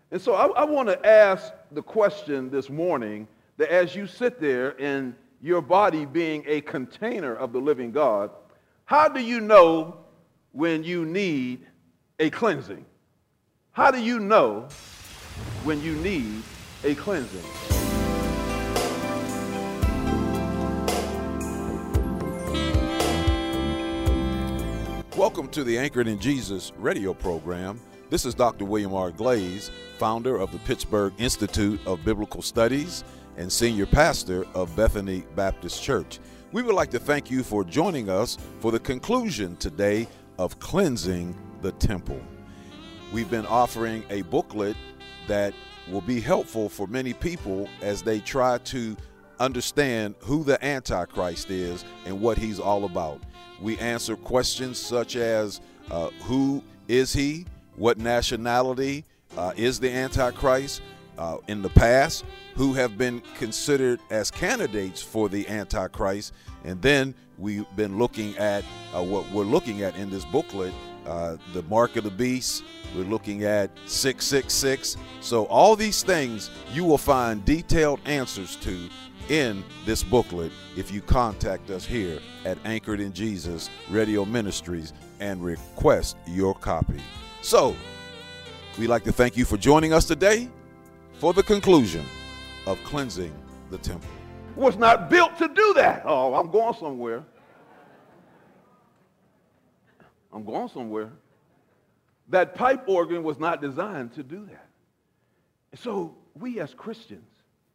And so I want to ask the question this morning that as you sit there in your body being a container of the living God, how do you know when you need a cleansing? How do you know when you need a cleansing? Welcome to the Anchored in Jesus radio program. This is Dr. William R. Glaze, founder of the Pittsburgh Institute of Biblical Studies and senior pastor of Bethany Baptist Church. We would like to thank you for joining us for the conclusion today of Cleansing the Temple. We've been offering a booklet that will be helpful for many people as they try to understand who the Antichrist is and what he's all about. We answer questions such as who is he? What nationality is the Antichrist? In the past, who have been considered as candidates for the Antichrist? And then we've been looking at what we're looking at in this booklet, the mark of the beast. We're looking at 666. So all these things you will find detailed answers to in this booklet if you contact us here at Anchored in Jesus Radio Ministries and request your copy. So, we'd like to thank you for joining us today for the conclusion of Cleansing the Temple. Was not built to do that. Oh, I'm going somewhere. I'm going somewhere. That pipe organ was not designed to do that. So, we as Christians,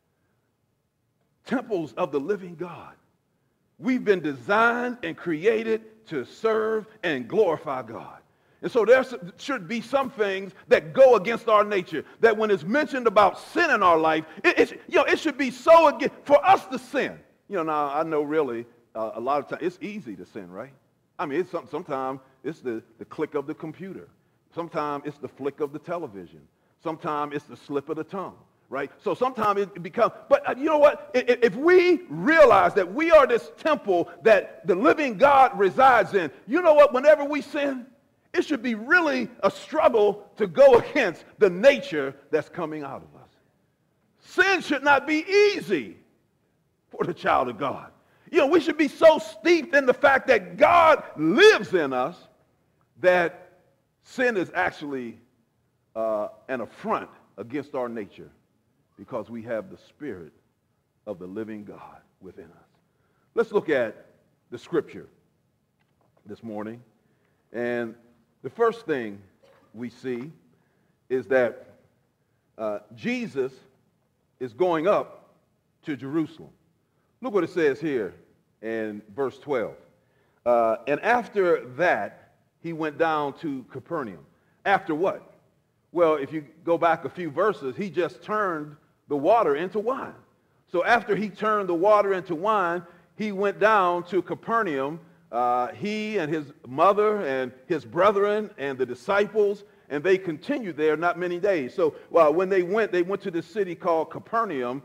temples of the living God, we've been designed and created to serve and glorify God. And so there should be some things that go against our nature, that when it's mentioned about sin in our life, it should be so against, for us to sin. Now I know really a lot of times it's easy to sin, right? I mean, sometimes it's the click of the computer. Sometimes it's the flick of the television. Sometimes it's the slip of the tongue. Right? So sometimes it becomes, but you know what? If we realize that we are this temple that the living God resides in, you know what? Whenever we sin, it should be really a struggle to go against the nature that's coming out of us. Sin should not be easy for the child of God. We should be so steeped in the fact that God lives in us that sin is actually an affront against our nature, because we have the Spirit of the living God within us. Let's look at the scripture this morning. And the first thing we see is that Jesus is going up to Jerusalem. Look what it says here in verse 12. And after that, he went down to Capernaum. After what? Well, if you go back a few verses, he just turned the water into wine. So after he turned the water into wine, he went down to Capernaum, he and his mother and his brethren and the disciples, and they continued there not many days. So when they went to this city called Capernaum.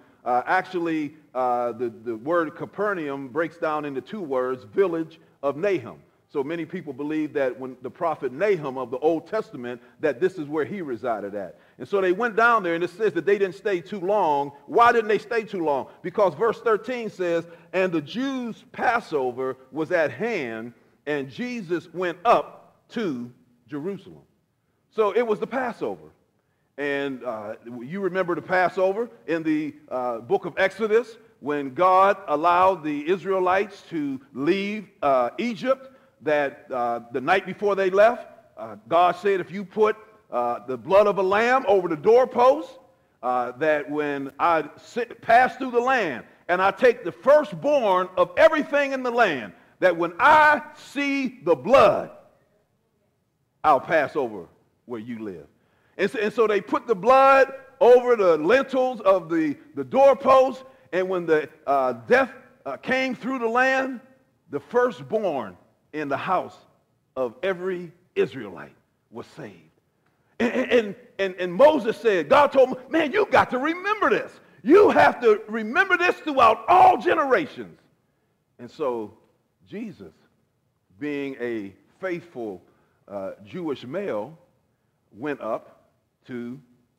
The word Capernaum breaks down into two words, village of Nahum. So many people believe that when the prophet Nahum of the Old Testament, that this is where he resided at. And so they went down there, and it says that they didn't stay too long. Why didn't they stay too long? Because verse 13 says, and the Jews' Passover was at hand, and Jesus went up to Jerusalem. So it was the Passover. And you remember the Passover in the book of Exodus, when God allowed the Israelites to leave Egypt, that the night before they left, God said, if you put the blood of a lamb over the doorpost, that when I pass through the land and I take the firstborn of everything in the land, that when I see the blood, I'll pass over where you live. And so they put the blood over the lintels of the doorpost, and when the death came through the land, the firstborn in the house of every Israelite was saved. And Moses said, God told him, man, you got to remember this. You have to remember this throughout all generations. And so Jesus, being a faithful Jewish male, went up to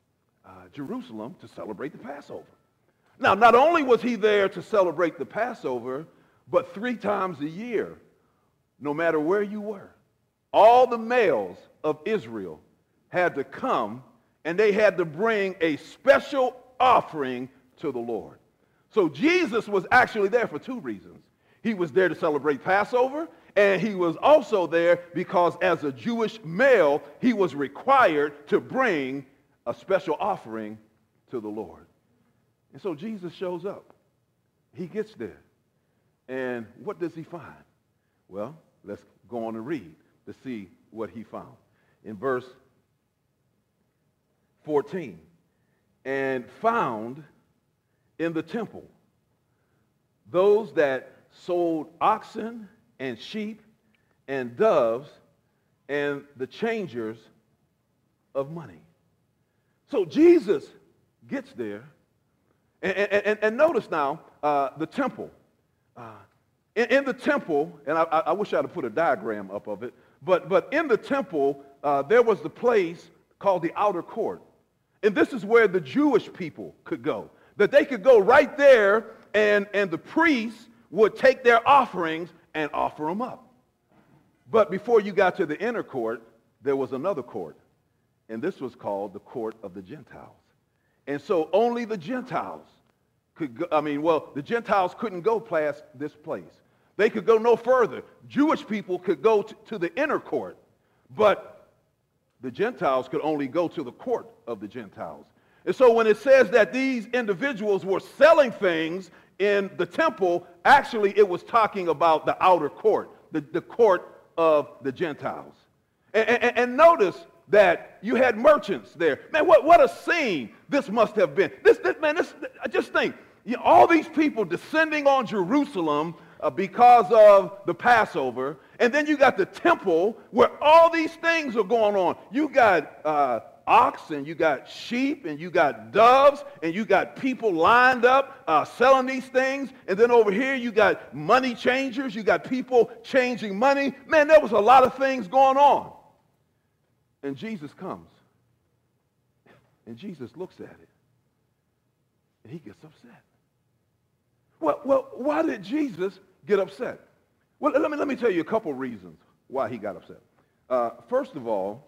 Jerusalem to celebrate the Passover. Now, not only was he there to celebrate the Passover, but 3 times a year, no matter where you were, all the males of Israel had to come and they had to bring a special offering to the Lord. So Jesus was actually there for 2 reasons. He was there to celebrate Passover, and he was also there because as a Jewish male, he was required to bring a special offering to the Lord. And so Jesus shows up. He gets there. And what does he find? Well, let's go on and read to see what he found. In verse 14, and found in the temple those that sold oxen and sheep and doves and the changers of money. So Jesus gets there, and notice now the temple. In the temple, and I wish I had put a diagram up of it, but in the temple there was the place called the outer court. And this is where the Jewish people could go. That they could go right there, and the priests would take their offerings and offer them up. But before you got to the inner court, there was another court. And this was called the court of the Gentiles. And so only the Gentiles could go, the Gentiles couldn't go past this place. They could go no further. Jewish people could go to the inner court, but the Gentiles could only go to the court of the Gentiles. And so when it says that these individuals were selling things in the temple, actually it was talking about the outer court, the court of the Gentiles. And notice that you had merchants there. Man, what a scene this must have been. Just think, all these people descending on Jerusalem because of the Passover, and then you got the temple where all these things are going on. You got ox, and you got sheep, and you got doves, and you got people lined up selling these things, and then over here you got money changers, you got people changing money. Man, there was a lot of things going on. And Jesus comes, and Jesus looks at it, and he gets upset. Well, why did Jesus get upset? Well, let me tell you a couple reasons why he got upset. First of all,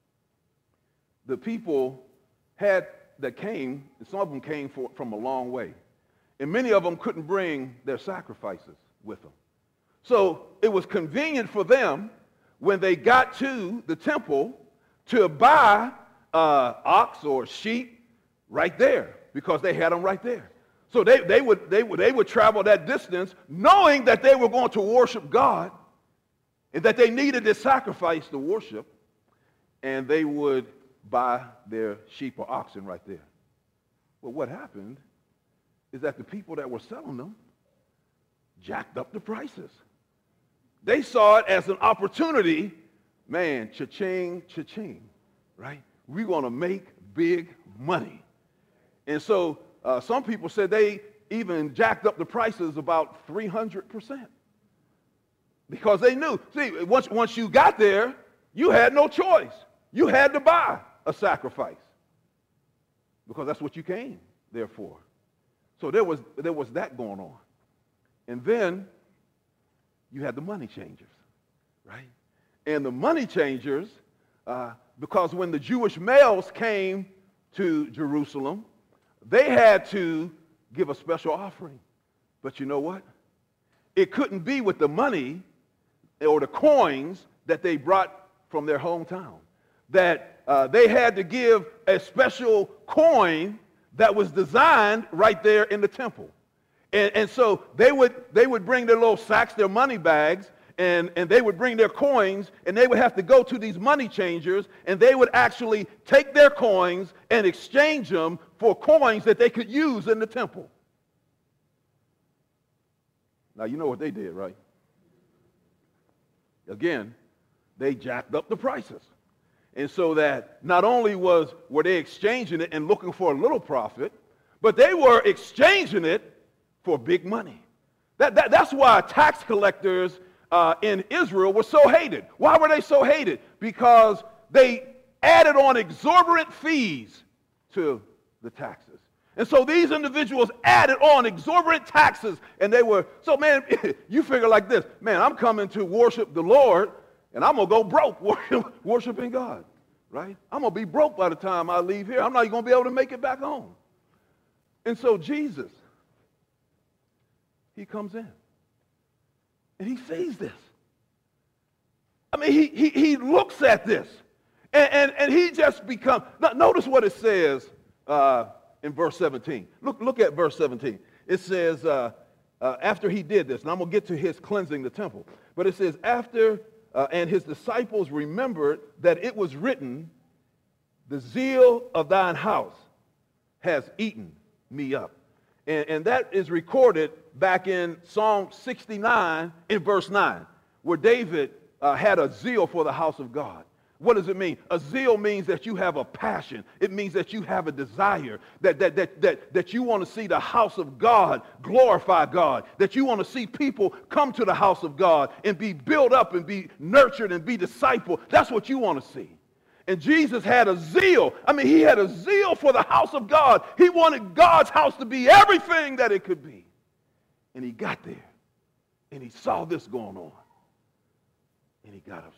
the people that came, some of them came from a long way, and many of them couldn't bring their sacrifices with them. So it was convenient for them when they got to the temple to buy ox or sheep right there, because they had them right there. So they would travel that distance knowing that they were going to worship God and that they needed this sacrifice to worship, and they would buy their sheep or oxen right there. But what happened is that the people that were selling them jacked up the prices. They saw it as an opportunity. Man, cha-ching, cha-ching, right? We're going to make big money. And so some people said they even jacked up the prices about 300%. Because they knew. See, once you got there, you had no choice. You had to buy a sacrifice. Because that's what you came there for. So there was that going on. And then you had the money changers, right? And the money changers, because when the Jewish males came to Jerusalem, they had to give a special offering. But you know what? It couldn't be with the money or the coins that they brought from their hometown. That they had to give a special coin that was designed right there in the temple. And so they would bring their little sacks, their money bags, and they would bring their coins, and they would have to go to these money changers, and they would actually take their coins and exchange them for coins that they could use in the temple. Now, you know what they did, right? Again, they jacked up the prices. And so that not only were they exchanging it and looking for a little profit, but they were exchanging it for big money. That's why tax collectors in Israel were so hated. Why were they so hated? Because they added on exorbitant fees to the taxes. And so these individuals added on exorbitant taxes, and they were, so man, you figure like this, man, I'm coming to worship the Lord, and I'm going to go broke worshiping God, right? I'm going to be broke by the time I leave here. I'm not even going to be able to make it back home. And so Jesus, he comes in, and he sees this. I mean, he looks at this, and he just becomes, notice what it says in verse 17. Look at verse 17. It says, after he did this, and I'm going to get to his cleansing the temple, but it says, after, and his disciples remembered that it was written, the zeal of thine house has eaten me up. And that is recorded back in Psalm 69 in verse 9, where David had a zeal for the house of God. What does it mean? A zeal means that you have a passion. It means that you have a desire, that you want to see the house of God glorify God, that you want to see people come to the house of God and be built up and be nurtured and be discipled. That's what you want to see. And Jesus had a zeal. I mean, he had a zeal for the house of God. He wanted God's house to be everything that it could be. And he got there, and he saw this going on, and he got upset.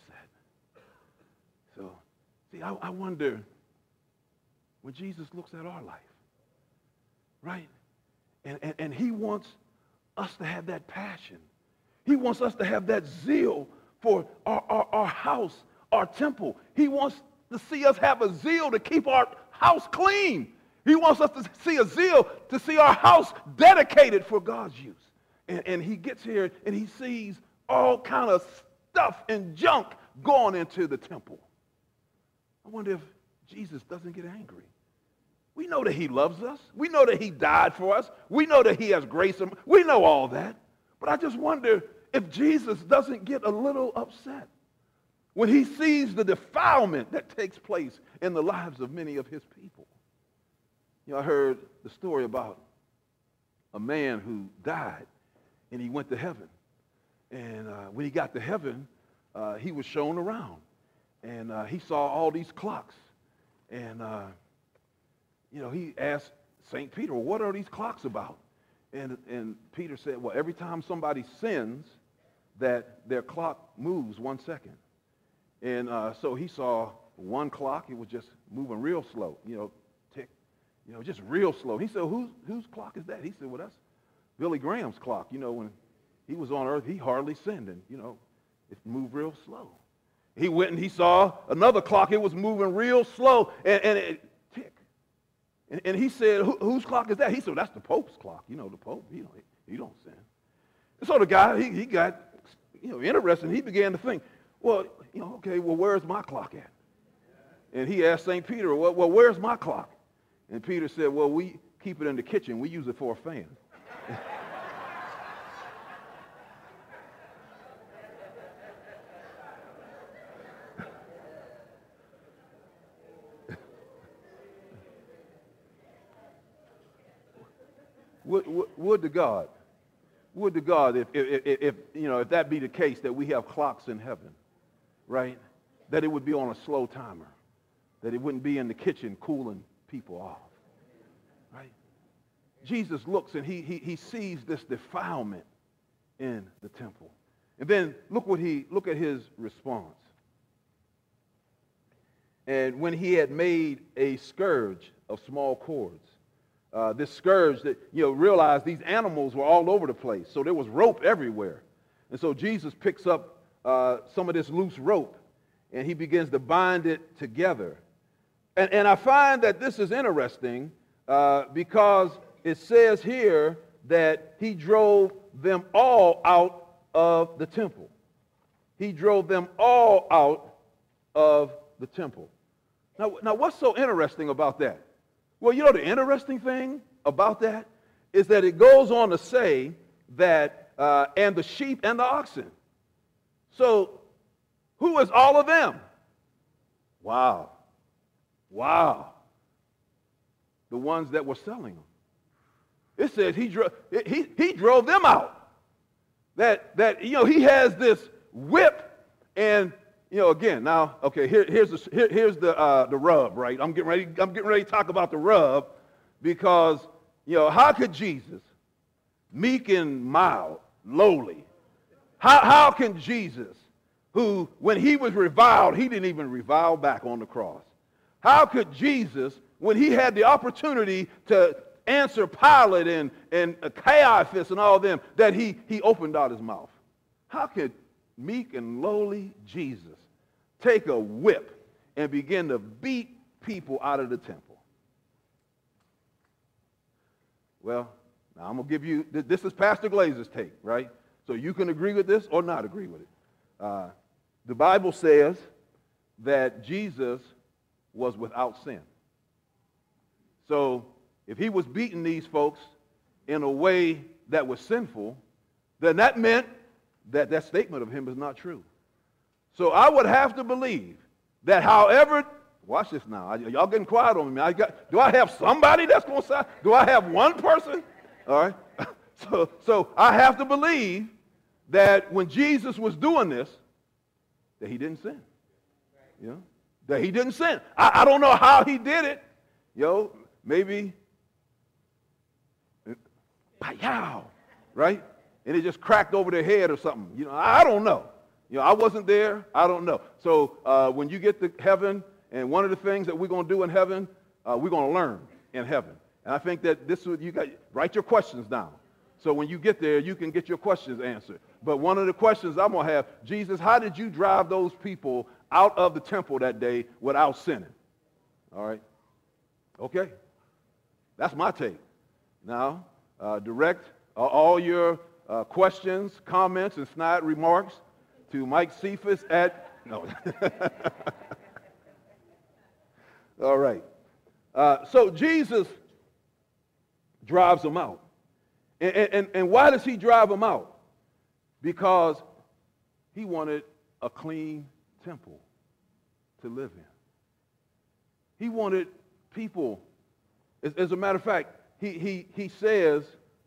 So, see, I wonder, when Jesus looks at our life, right? And he wants us to have that passion. He wants us to have that zeal for our house, our temple. He wants to see us have a zeal to keep our house clean. He wants us to see a zeal to see our house dedicated for God's use. And he gets here and he sees all kind of stuff and junk going into the temple. I wonder if Jesus doesn't get angry. We know that he loves us. We know that he died for us. We know that he has grace. We know all that. But I just wonder if Jesus doesn't get a little upset when he sees the defilement that takes place in the lives of many of his people. You know, I heard the story about a man who died and he went to heaven. And when he got to heaven, he was shown around. And he saw all these clocks. And, he asked St. Peter, well, what are these clocks about? And Peter said, well, every time somebody sins, that their clock moves 1 second. And so he saw one clock. It was just moving real slow, tick, just real slow. He said, whose clock is that? He said, well, that's Billy Graham's clock. When he was on earth, he hardly sinned. And, it moved real slow. He went and he saw another clock. It was moving real slow, and it tick. And he said, whose clock is that? He said, well, that's the Pope's clock. The Pope, he don't sin. And so the guy, he got, interested. And he began to think, well, okay, well, where's my clock at? And he asked St. Peter, well, where's my clock? And Peter said, well, we keep it in the kitchen. We use it for a fan. Would to God if that be the case, that we have clocks in heaven, right? That it would be on a slow timer, that it wouldn't be in the kitchen cooling people off, right? Jesus looks and he sees this defilement in the temple. And then look at his response. And when he had made a scourge of small cords, this scourge that, realized these animals were all over the place. So there was rope everywhere. And so Jesus picks up some of this loose rope and he begins to bind it together. And I find that this is interesting because it says here that he drove them all out of the temple. He drove them all out of the temple. Now what's so interesting about that? Well, the interesting thing about that is that it goes on to say that, and the sheep and the oxen. So, who is all of them? Wow. The ones that were selling them. It says he drove them out. That he has this whip, and again, now, okay, here's the rub, right? I'm getting ready to talk about the rub because, how could Jesus, meek and mild, lowly, how can Jesus, who, when he was reviled, he didn't even revile back on the cross. How could Jesus, when he had the opportunity to answer Pilate and Caiaphas and all them, that he opened out his mouth? How could meek and lowly Jesus take a whip and begin to beat people out of the temple? Well, now I'm going to give you, this is Pastor Glazer's take, right? So you can agree with this or not agree with it. The Bible says that Jesus was without sin. So if he was beating these folks in a way that was sinful, then that meant that that statement of him is not true. So I would have to believe that however, watch this now, y'all getting quiet on me. Do I have somebody that's going to say, do I have one person? All right. So I have to believe that when Jesus was doing this, that he didn't sin. That he didn't sin. I don't know how he did it. Maybe, pow, right? And it just cracked over their head or something. I don't know. I wasn't there. I don't know. So when you get to heaven, and one of the things that we're going to do in heaven, we're going to learn in heaven. And I think that write your questions down. So when you get there, you can get your questions answered. But one of the questions I'm going to have, Jesus, how did you drive those people out of the temple that day without sinning? All right? Okay. That's my take. Now, direct all your questions, comments, and snide remarks to Mike Cephas no. All right. So Jesus drives them out. And why does he drive them out? Because he wanted a clean temple to live in. He wanted people, as a matter of fact, he says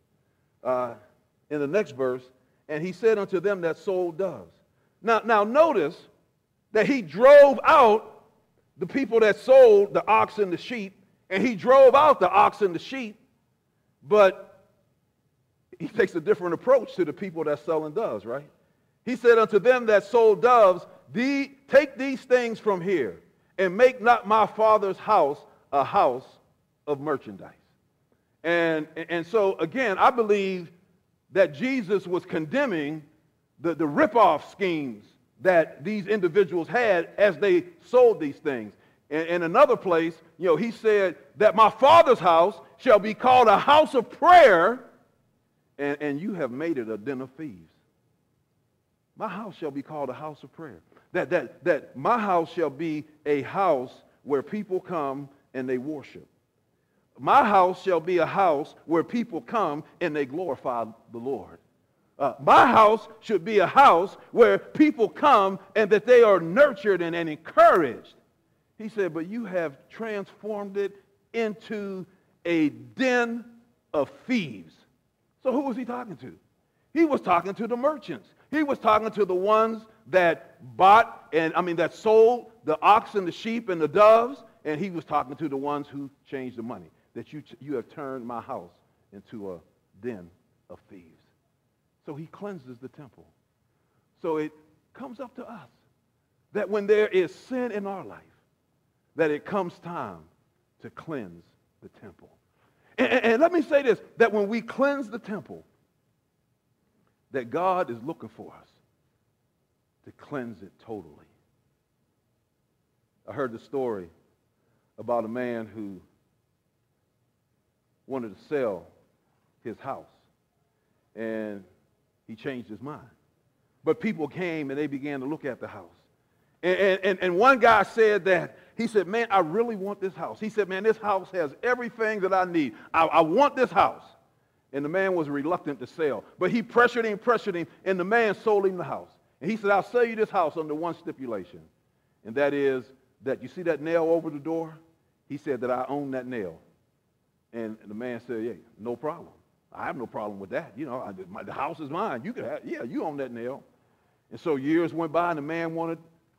in the next verse, and he said unto them that sold doves. Now notice that he drove out the people that sold the ox and the sheep, and he drove out the ox and the sheep, but he takes a different approach to the people that's selling doves, right? He said unto them that sold doves, take these things from here, and make not my Father's house a house of merchandise. And so, again, I believe that Jesus was condemning the rip-off schemes that these individuals had as they sold these things. And in another place, he said that my Father's house shall be called a house of prayer, and you have made it a den of thieves. My house shall be called a house of prayer. That my house shall be a house where people come and they worship. My house shall be a house where people come and they glorify the Lord. My house should be a house where people come and that they are nurtured and encouraged. He said, but you have transformed it into a den of thieves. So who was he talking to? He was talking to the merchants. He was talking to the ones that that sold the ox and the sheep and the doves, and he was talking to the ones who changed the money. That you have turned my house into a den of thieves. So he cleanses the temple. So it comes up to us that when there is sin in our life, that it comes time to cleanse the temple. And let me say this, that when we cleanse the temple, that God is looking for us to cleanse it totally. I heard the story about a man who wanted to sell his house, and he changed his mind. But people came and they began to look at the house. And one guy said that, he said, man, I really want this house. He said, man, this house has everything that I need. I want this house. And the man was reluctant to sell. But he pressured him, and the man sold him the house. And he said, I'll sell you this house under one stipulation. And that is that you see that nail over the door? He said that I own that nail. And the man said, yeah, no problem. I have no problem with that. The house is mine. You can have, you own that nail. And so years went by, and the man wanted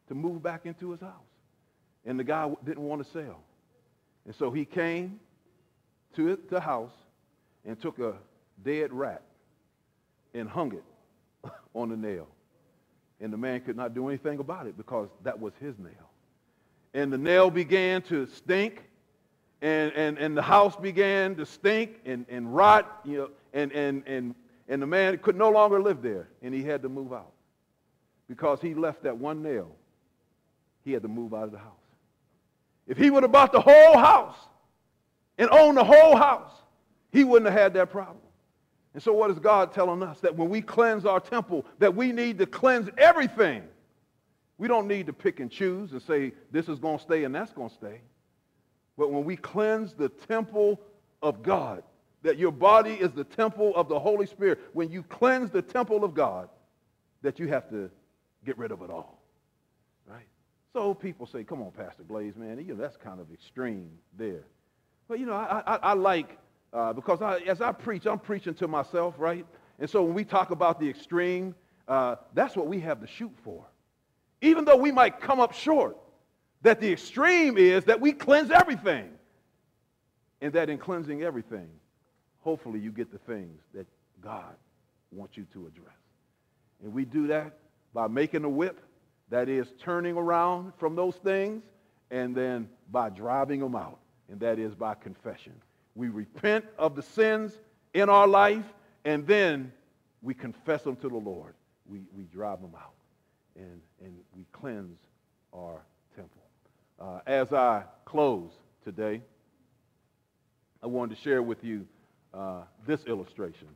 to move back into his house. And the guy didn't want to sell. And so he came to the house and took a dead rat and hung it on the nail. And the man could not do anything about it because that was his nail. And the nail began to stink, and the house began to stink and rot, and the man could no longer live there, and he had to move out. Because he left that one nail, he had to move out of the house. If he would have bought the whole house and owned the whole house, he wouldn't have had that problem. And so what is God telling us? That when we cleanse our temple, that we need to cleanse everything. We don't need to pick and choose and say this is going to stay and that's going to stay. But when we cleanse the temple of God, that your body is the temple of the Holy Spirit, when you cleanse the temple of God, that you have to get rid of it all, right? So people say, come on, Pastor Blaze, man, that's kind of extreme there. But, I like, because as I preach, I'm preaching to myself, right? And so when we talk about the extreme, that's what we have to shoot for. Even though we might come up short, that the extreme is that we cleanse everything. And that in cleansing everything, hopefully you get the things that God wants you to address. And we do that by making a whip, that is turning around from those things, and then by driving them out, and that is by confession. We repent of the sins in our life, and then we confess them to the Lord. We drive them out, and we cleanse our temple. As I close today, I wanted to share with you this illustration.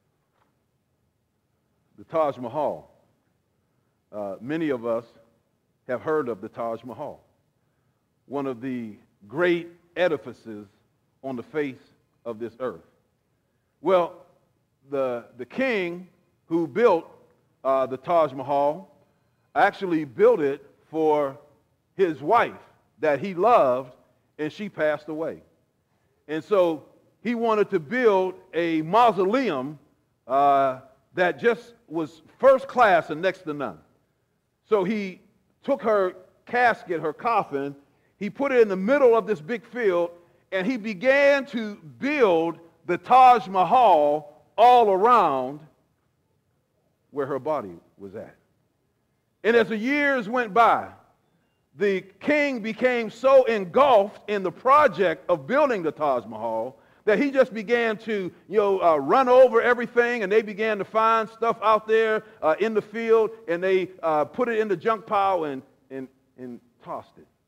The Taj Mahal. Many of us have heard of the Taj Mahal, one of the great edifices on the face of this earth. Well, the king who built the Taj Mahal actually built it for his wife that he loved, and she passed away. And so he wanted to build a mausoleum that just was first class and next to none. So he took her casket, her coffin, he put it in the middle of this big field, and he began to build the Taj Mahal all around where her body was at. And as the years went by, the king became so engulfed in the project of building the Taj Mahal that he just began to, run over everything, and they began to find stuff out there in the field, and they put it in the junk pile and tossed it,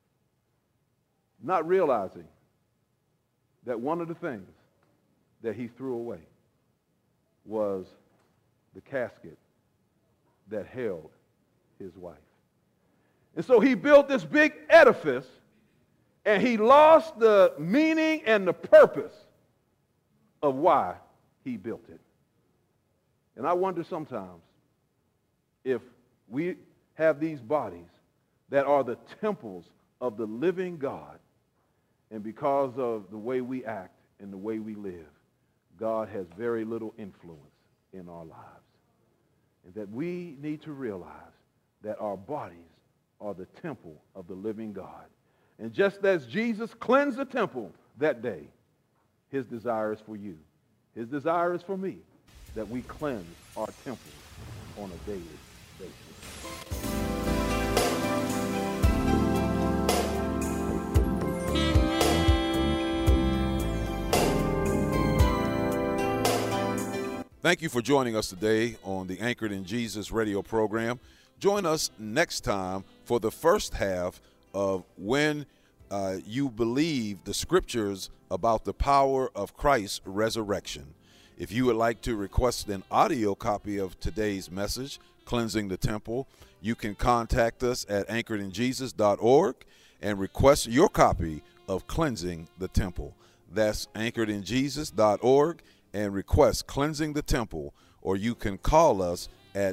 not realizing that one of the things that he threw away was the casket that held his wife. And so he built this big edifice, and he lost the meaning and the purpose of why he built it. And I wonder sometimes if we have these bodies that are the temples of the living God, and because of the way we act and the way we live, God has very little influence in our lives. And that we need to realize that our bodies are the temple of the living God. And just as Jesus cleansed the temple that day, his desire is for you. His desire is for me that we cleanse our temples on a daily basis. Thank you for joining us today on the Anchored in Jesus radio program. Join us next time for the first half of When You Believe the Scriptures about the Power of Christ's Resurrection. If you would like to request an audio copy of today's message, Cleansing the Temple, you can contact us at anchoredinjesus.org and request your copy of Cleansing the Temple. That's anchoredinjesus.org and request Cleansing the Temple, or you can call us at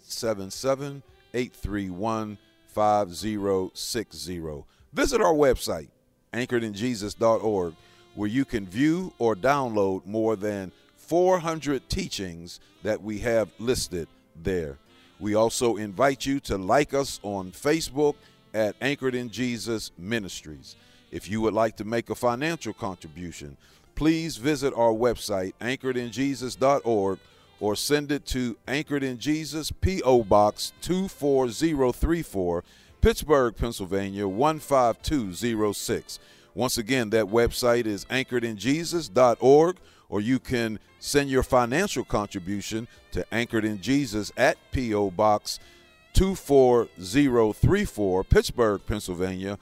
877-831-5060. Visit our website, anchoredinjesus.org, where you can view or download more than 400 teachings that we have listed there. We also invite you to like us on Facebook at Anchored in Jesus Ministries. If you would like to make a financial contribution, please visit our website, anchoredinjesus.org, or send it to Anchored in Jesus, P.O. Box 24034, Pittsburgh, Pennsylvania 15206. Once again, that website is anchoredinjesus.org, or you can send your financial contribution to Anchored in Jesus at P.O. Box 24034, Pittsburgh, Pennsylvania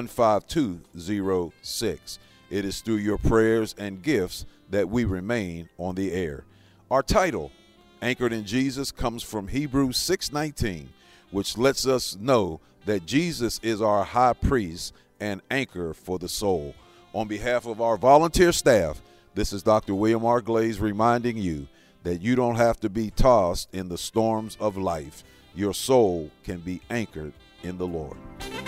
15206. It is through your prayers and gifts that we remain on the air. Our title, Anchored in Jesus, comes from Hebrews 6:19, which lets us know that Jesus is our high priest and anchor for the soul. On behalf of our volunteer staff, this is Dr. William R. Glaze reminding you that you don't have to be tossed in the storms of life. Your soul can be anchored in the Lord.